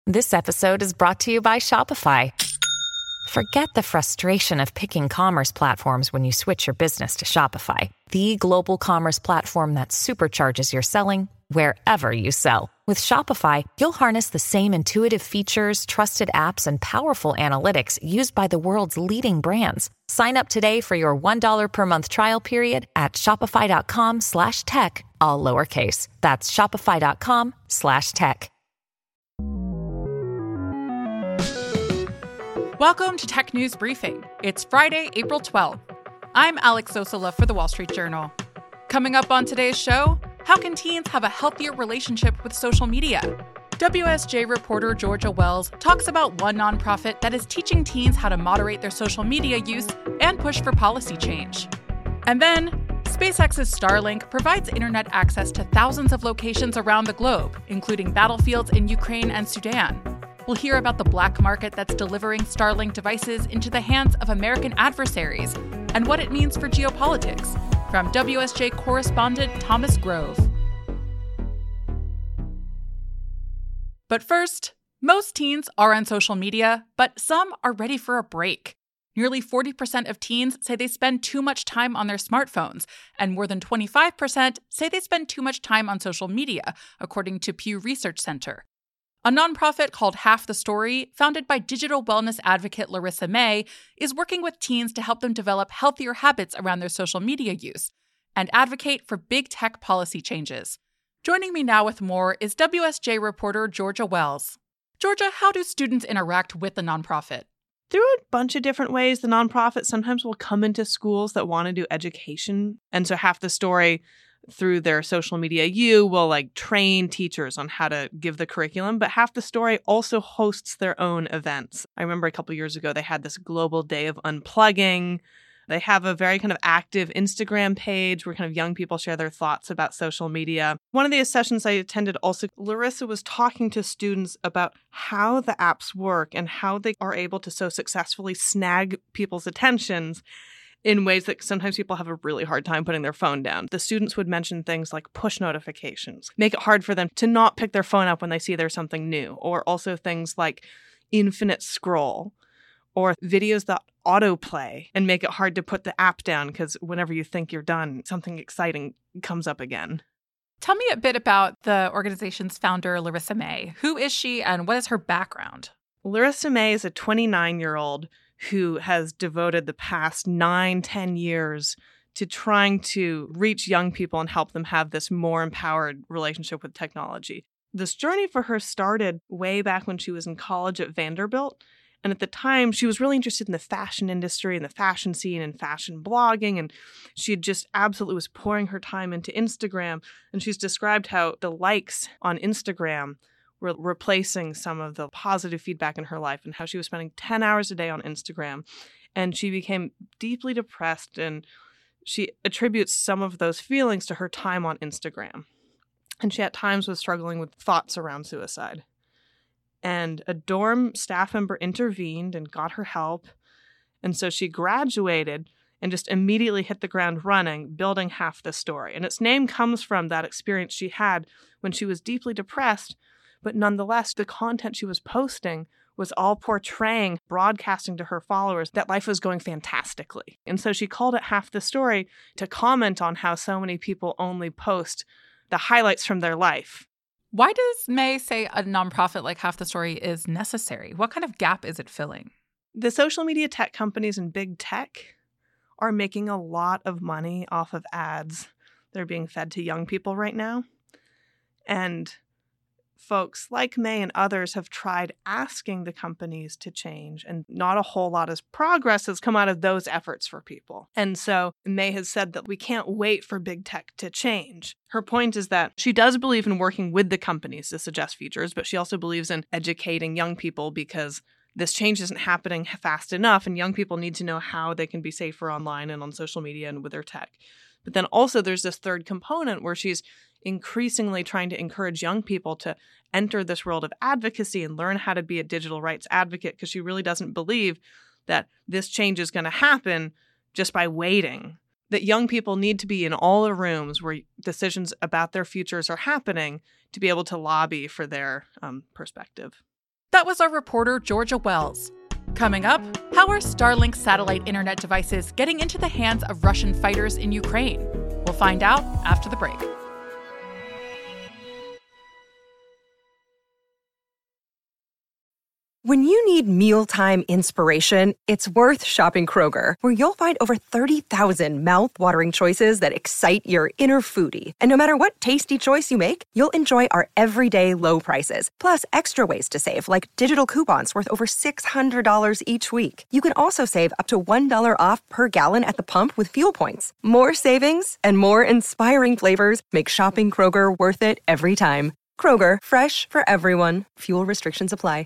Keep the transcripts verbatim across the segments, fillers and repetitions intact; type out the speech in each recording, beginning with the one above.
This episode is brought to you by Shopify. Forget the frustration of picking commerce platforms when you switch your business to Shopify, the global commerce platform that supercharges your selling wherever you sell. With Shopify, you'll harness the same intuitive features, trusted apps, and powerful analytics used by the world's leading brands. Sign up today for your one dollar per month trial period at shopify.com slash tech, all lowercase. That's shopify.com slash tech. Welcome to Tech News Briefing. It's Friday, April twelfth. I'm Alex Sosola for The Wall Street Journal. Coming up on today's show, how can teens have a healthier relationship with social media? W S J reporter Georgia Wells talks about one nonprofit that is teaching teens how to moderate their social media use and push for policy change. And then, SpaceX's Starlink provides internet access to thousands of locations around the globe, including battlefields in Ukraine and Sudan. We'll hear about the black market that's delivering Starlink devices into the hands of American adversaries and what it means for geopolitics. From W S J correspondent Thomas Grove. But first, most teens are on social media, but some are ready for a break. Nearly forty percent of teens say they spend too much time on their smartphones, and more than twenty-five percent say they spend too much time on social media, according to Pew Research Center. A nonprofit called Half the Story, founded by digital wellness advocate Larissa May, is working with teens to help them develop healthier habits around their social media use and advocate for big tech policy changes. Joining me now with more is W S J reporter Georgia Wells. Georgia, how do students interact with the nonprofit? Through a bunch of different ways. The nonprofit sometimes will come into schools that want to do education. And so Half the Story, through their social media U, will like train teachers on how to give the curriculum. But Half the Story also hosts their own events. I remember a couple years ago, they had this global day of unplugging. They have a very kind of active Instagram page where kind of young people share their thoughts about social media. One of the sessions I attended also, Larissa was talking to students about how the apps work and how they are able to so successfully snag people's attentions in ways that sometimes people have a really hard time putting their phone down. The students would mention things like push notifications, make it hard for them to not pick their phone up when they see there's something new, or also things like infinite scroll, or videos that autoplay and make it hard to put the app down because whenever you think you're done, something exciting comes up again. Tell me a bit about the organization's founder, Larissa May. Who is she and what is her background? Larissa May is a twenty-nine-year-old who has devoted the past nine, ten years to trying to reach young people and help them have this more empowered relationship with technology. This journey for her started way back when she was in college at Vanderbilt. And at the time, she was really interested in the fashion industry and the fashion scene and fashion blogging. And she just absolutely was pouring her time into Instagram. And she's described how the likes on Instagram were replacing some of the positive feedback in her life and how she was spending ten hours a day on Instagram. And she became deeply depressed, and she attributes some of those feelings to her time on Instagram. And she at times was struggling with thoughts around suicide. And a dorm staff member intervened and got her help. And so she graduated and just immediately hit the ground running, building Half the Story. And its name comes from that experience she had when she was deeply depressed. But nonetheless, the content she was posting was all portraying, broadcasting to her followers that life was going fantastically. And so she called it Half the Story to comment on how so many people only post the highlights from their life. Why does May say a nonprofit like Half the Story is necessary? What kind of gap is it filling? The social media tech companies and big tech are making a lot of money off of ads that are being fed to young people right now. And folks like May and others have tried asking the companies to change, and not a whole lot of progress has come out of those efforts for people. And so May has said that we can't wait for big tech to change. Her point is that she does believe in working with the companies to suggest features, but she also believes in educating young people because this change isn't happening fast enough, and young people need to know how they can be safer online and on social media and with their tech. But then also there's this third component where she's increasingly trying to encourage young people to enter this world of advocacy and learn how to be a digital rights advocate, because she really doesn't believe that this change is going to happen just by waiting. That young people need to be in all the rooms where decisions about their futures are happening to be able to lobby for their um, perspective. That was our reporter, Georgia Wells. Coming up, how are Starlink satellite internet devices getting into the hands of Russian fighters in Ukraine? We'll find out after the break. When you need mealtime inspiration, it's worth shopping Kroger, where you'll find over thirty thousand mouth-watering choices that excite your inner foodie. And no matter what tasty choice you make, you'll enjoy our everyday low prices, plus extra ways to save, like digital coupons worth over six hundred dollars each week. You can also save up to one dollar off per gallon at the pump with fuel points. More savings and more inspiring flavors make shopping Kroger worth it every time. Kroger, fresh for everyone. Fuel restrictions apply.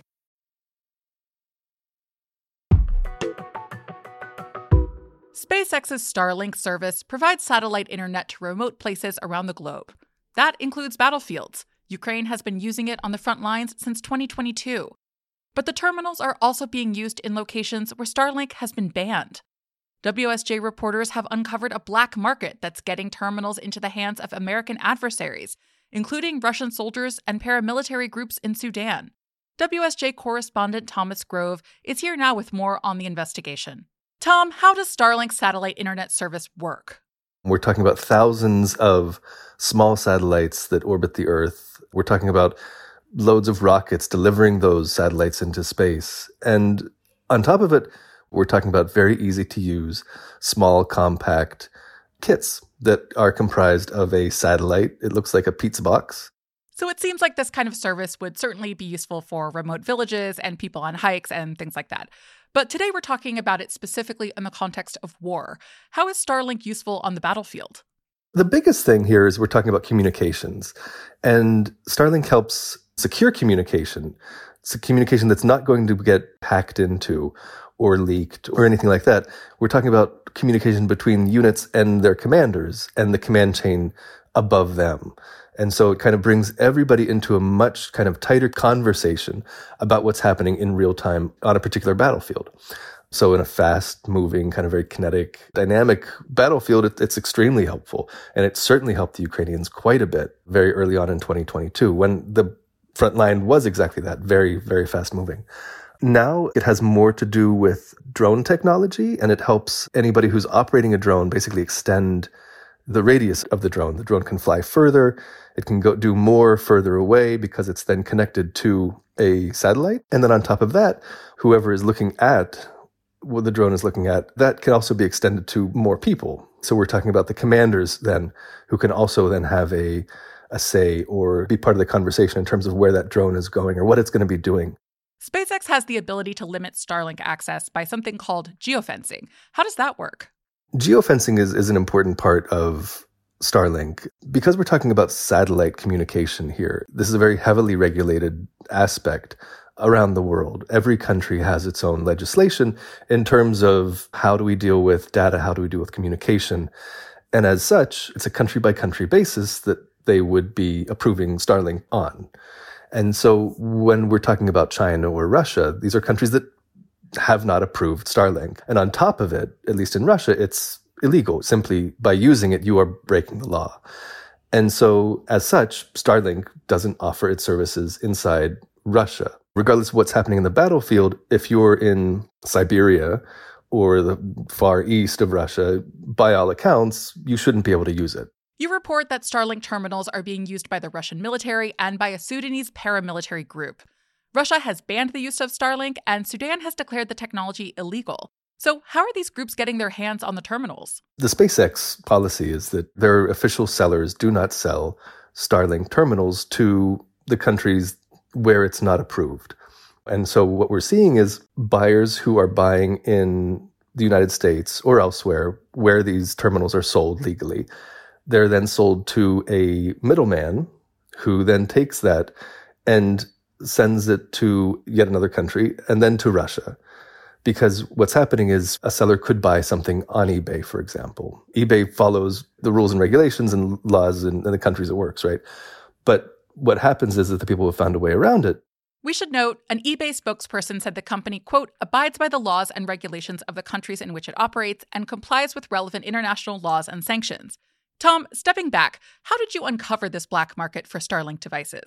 SpaceX's Starlink service provides satellite internet to remote places around the globe. That includes battlefields. Ukraine has been using it on the front lines since twenty twenty-two. But the terminals are also being used in locations where Starlink has been banned. W S J reporters have uncovered a black market that's getting terminals into the hands of American adversaries, including Russian soldiers and paramilitary groups in Sudan. W S J correspondent Thomas Grove is here now with more on the investigation. Tom, how does Starlink satellite internet service work? We're talking about thousands of small satellites that orbit the Earth. We're talking about loads of rockets delivering those satellites into space. And on top of it, we're talking about very easy to use, small, compact kits that are comprised of a satellite. It looks like a pizza box. So it seems like this kind of service would certainly be useful for remote villages and people on hikes and things like that. But today we're talking about it specifically in the context of war. How is Starlink useful on the battlefield? The biggest thing here is we're talking about communications. And Starlink helps secure communication. It's a communication that's not going to get hacked into or leaked or anything like that. We're talking about communication between units and their commanders and the command chain above them. And so it kind of brings everybody into a much kind of tighter conversation about what's happening in real time on a particular battlefield. So in a fast-moving, kind of very kinetic, dynamic battlefield, it, it's extremely helpful. And it certainly helped the Ukrainians quite a bit very early on in twenty twenty-two, when the front line was exactly that, very, very fast-moving. Now it has more to do with drone technology, and it helps anybody who's operating a drone basically extend the radius of the drone. The drone can fly further. It can go do more further away because it's then connected to a satellite. And then on top of that, whoever is looking at what the drone is looking at, that can also be extended to more people. So we're talking about the commanders then, who can also then have a, a say or be part of the conversation in terms of where that drone is going or what it's going to be doing. SpaceX has the ability to limit Starlink access by something called geofencing. How does that work? Geofencing is, is an important part of Starlink. Because we're talking about satellite communication here, this is a very heavily regulated aspect around the world. Every country has its own legislation in terms of how do we deal with data, how do we deal with communication. And as such, it's a country-by-country basis that they would be approving Starlink on. And so when we're talking about China or Russia, these are countries that have not approved Starlink. And on top of it, at least in Russia, it's illegal. Simply by using it, you are breaking the law. And so as such, Starlink doesn't offer its services inside Russia. Regardless of what's happening in the battlefield, if you're in Siberia or the far east of Russia, by all accounts, you shouldn't be able to use it. You report that Starlink terminals are being used by the Russian military and by a Sudanese paramilitary group. Russia has banned the use of Starlink, and Sudan has declared the technology illegal. So how are these groups getting their hands on the terminals? The SpaceX policy is that their official sellers do not sell Starlink terminals to the countries where it's not approved. And so what we're seeing is buyers who are buying in the United States or elsewhere where these terminals are sold legally, they're then sold to a middleman who then takes that and sends it to yet another country and then to Russia. Because what's happening is a seller could buy something on eBay, for example. eBay follows the rules and regulations and laws in, in the countries it works, right? But what happens is that the people have found a way around it. We should note, an eBay spokesperson said the company, quote, abides by the laws and regulations of the countries in which it operates and complies with relevant international laws and sanctions. Tom, stepping back, how did you uncover this black market for Starlink devices?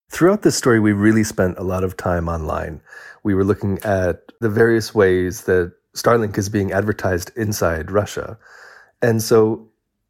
Throughout this story, we really spent a lot of time online. We were looking at the various ways that Starlink is being advertised inside Russia. And so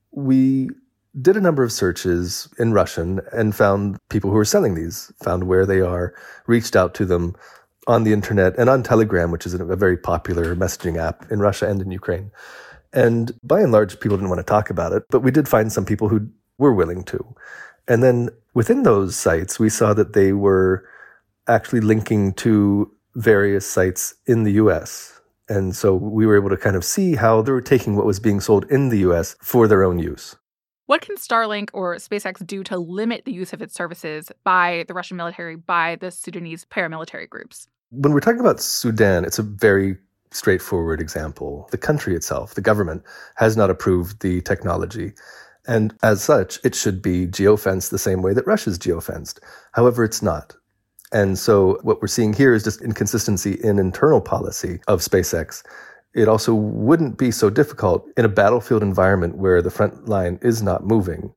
we did a number of searches in Russian and found people who were selling these, found where they are, reached out to them on the internet and on Telegram, which is a very popular messaging app in Russia and in Ukraine. And by and large, people didn't want to talk about it, but we did find some people who were willing to. And then within those sites, we saw that they were actually linking to various sites in the U S. And so we were able to kind of see how they were taking what was being sold in the U S for their own use. What can Starlink or SpaceX do to limit the use of its services by the Russian military, by the Sudanese paramilitary groups? When we're talking about Sudan, it's a very straightforward example. The country itself, the government, has not approved the technology. And as such, it should be geofenced the same way that Russia's geofenced. However, it's not. And so what we're seeing here is just inconsistency in internal policy of SpaceX. It also wouldn't be so difficult in a battlefield environment where the front line is not moving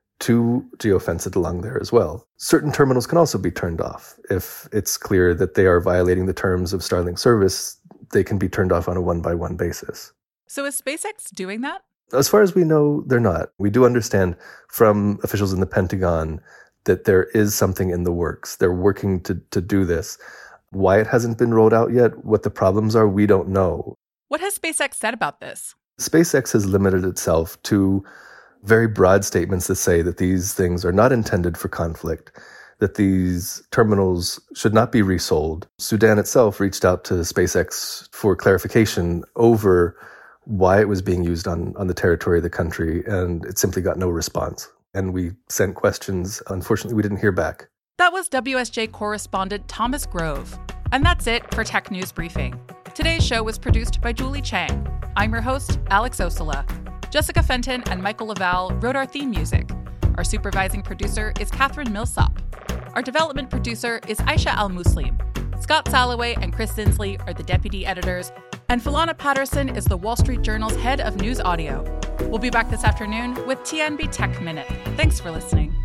to geofence it along there as well. Certain terminals can also be turned off. If it's clear that they are violating the terms of Starlink service, they can be turned off on a one-by-one basis. So is SpaceX doing that? As far as we know, they're not. We do understand from officials in the Pentagon that there is something in the works. They're working to, to do this. Why it hasn't been rolled out yet, what the problems are, we don't know. What has SpaceX said about this? SpaceX has limited itself to very broad statements that say that these things are not intended for conflict, that these terminals should not be resold. Sudan itself reached out to SpaceX for clarification over why it was being used on, on the territory of the country, and it simply got no response. And we sent questions. Unfortunately, we didn't hear back. That was W S J correspondent Thomas Grove. And that's it for Tech News Briefing. Today's show was produced by Julie Chang. I'm your host, Alex Ostola. Jessica Fenton and Michael Laval wrote our theme music. Our supervising producer is Catherine Millsop. Our development producer is Aisha Al-Muslim. Scott Salloway and Chris Dinsley are the deputy editors, and Philana Patterson is the Wall Street Journal's head of news audio. We'll be back this afternoon with T N B Tech Minute. Thanks for listening.